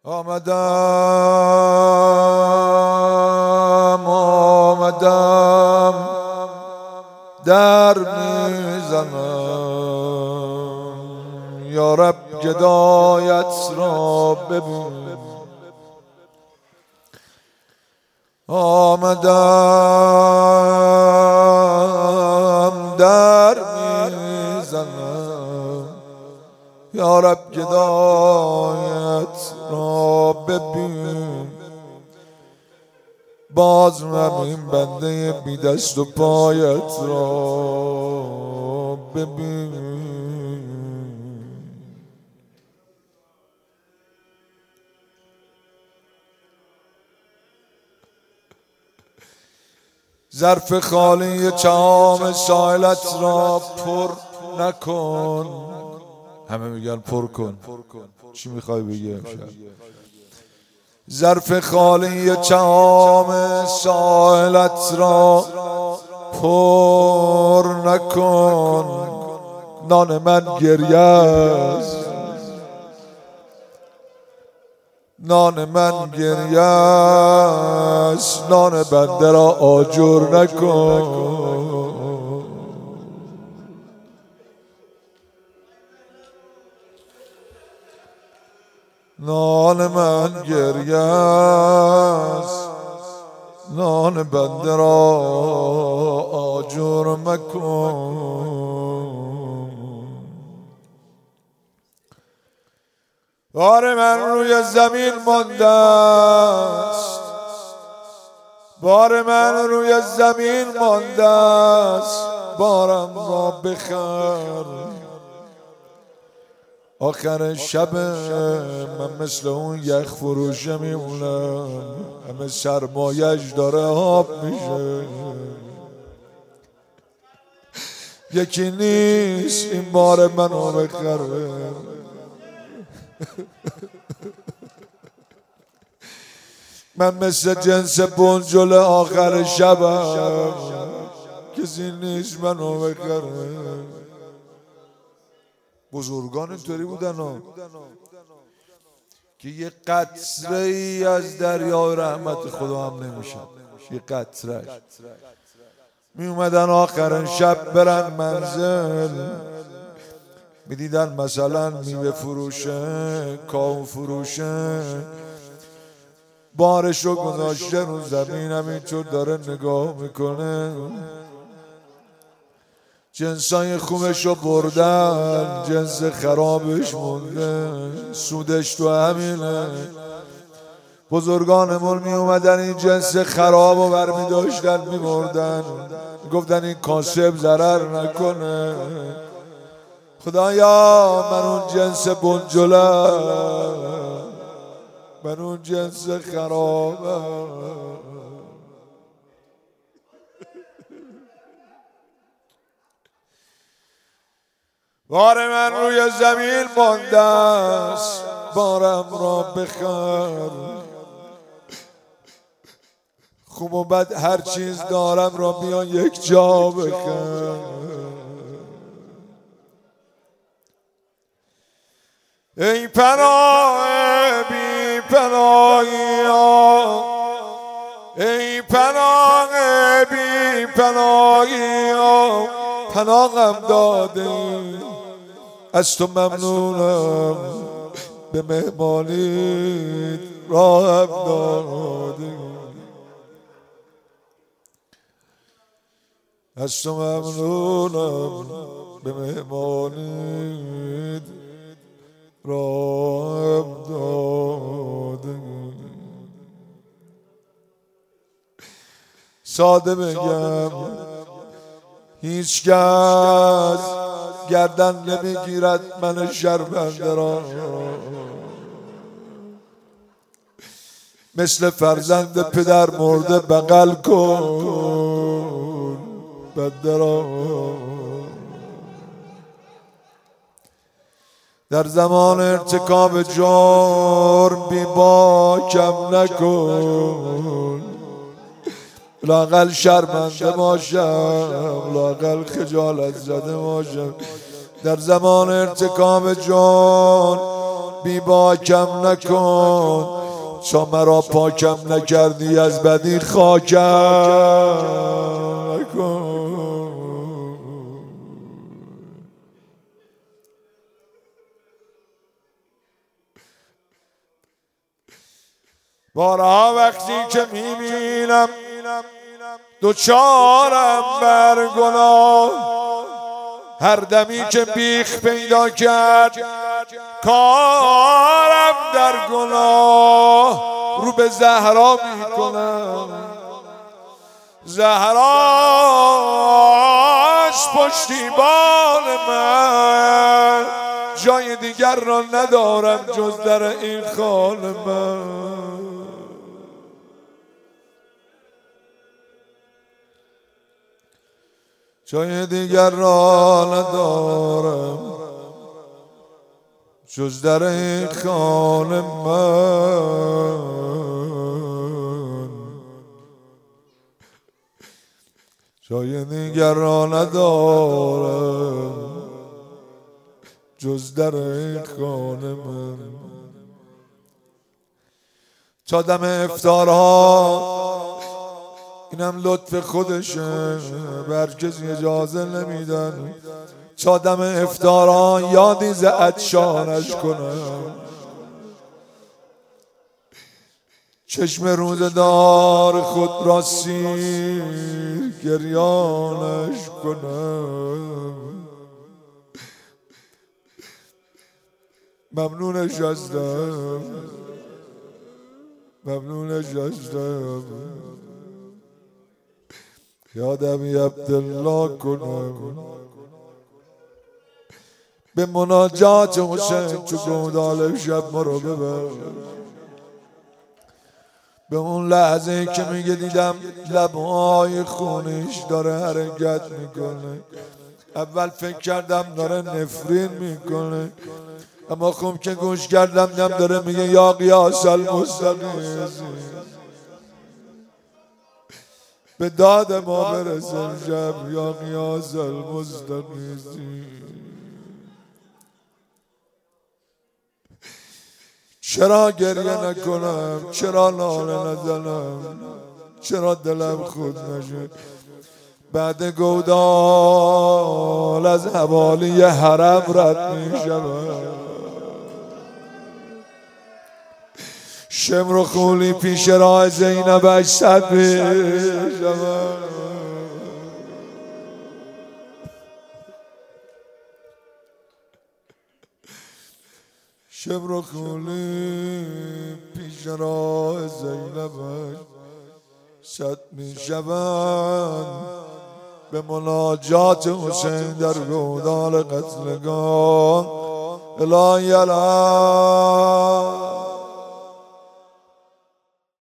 آمدم در میزنم یا رب گدایت را ببین. آمدم در میزنم یا رب گدایت را ببین. باز همین بنده بی دست و پایت را ببین. ظرف خالی چام سائلت را پر نکن. همه میگن پر کن، چی میخوای بگی امشب؟ ظرف خالی چام سائلت را پر نکن. نان من گریه است، نان من گریه است، نان بنده را آجر نکن. نان من گریه است، نان بنده را آجر مکن. بار من روی زمین مانده است، بار من روی زمین مانده است، بارم را بخر. آخر شب من مثل اون یخ فروشه میمونم، همه سرمایش داره آب میشه. یکی نیست این بار منو بخره. من مثل جنس بنجل آخر شبم، کسی نیست منو بخره. بزرگان اینطوری بودن که یه قطره ای از دریای رحمت خدا هم نمیشن. یه قطره می اومدن آخر شب برن منزل، می دیدن مثلا میوه فروشه، کاهو فروشه بارش رو گذاشته رو زمین، همینطور داره نگاه میکنه. جنسای خوبش رو بردن، جنس خرابش مونده، سودش تو همینه. بزرگانمون می اومدن این جنس خراب رو برمی داشتن می بردن، گفتن این کاسب ضرر نکنه. خدایا من اون جنس بنجلم، من اون جنس خرابم. بار من روی زمین مانده است، بارم را بخر. خوب و بد هر چیز دارم را بیا یک جا بخر. ای پناه بی پناهی ها، ای پناه بی پناهی ها، پناهم داده از تو ممنونم، به مهمانیت راهم داده. از تو ممنونم، به مهمانیت راهم داده. ساده بگم هیچ کس گردن نمیگیرد من شرمنده را، مثل فرزند پدر مرده بغل کن بنده را. در زمان ارتکاب جرم بی باکم نکن، لااقل شرمنده باشم، لااقل خجالت زده باشم. در زمان ارتکاب جرم بی باکم نکن، چون مرا پاکم نکردی از بدی خاکم نکن. بارها وقتی که میبینم دوچارم بر گناه، هر دمی که بیخ پیدا کرد کارم در گناه، رو به زهرا میکنم، زهراست پشتیبان من، جای دیگر را ندارم جز در این خانه من. جای دیگر را ندارم جز در این خانه من، جای دیگر را ندارم جز در این خانه من. تا دم افطارها، اینم لطف خودشه، بر کسی اجازه نمیدن، تا دم افطارها یادی ز عطشانش کنم، چشم روزدار خود را سیر گریانش کنم. ممنونش هستم، ممنونش هستم، یادم عبدالله کنم، به مناجات حسین چو گودال شب ما رو ببر. به اون لحظه که میگه دیدم لبهای خونش داره حرکت میکنه، اول فکر کردم داره نفرین میکنه، اما خوب که گوش کردم دیدم داره میگه یا قیاس المستغیث، به داد ما برسه شب یا قیاس المستغیث. چرا گریه نکنم، چرا ناله نزنم، چرا دلم خود نشه؟ بعد گودال از حوالی حرم رد می شود، شمر و خولی پیش راه زینبش صد می شود. شمر و خولی پیش راه زینبش صد می شود، به مناجات حسین در گودال قتلگاه. الهی الان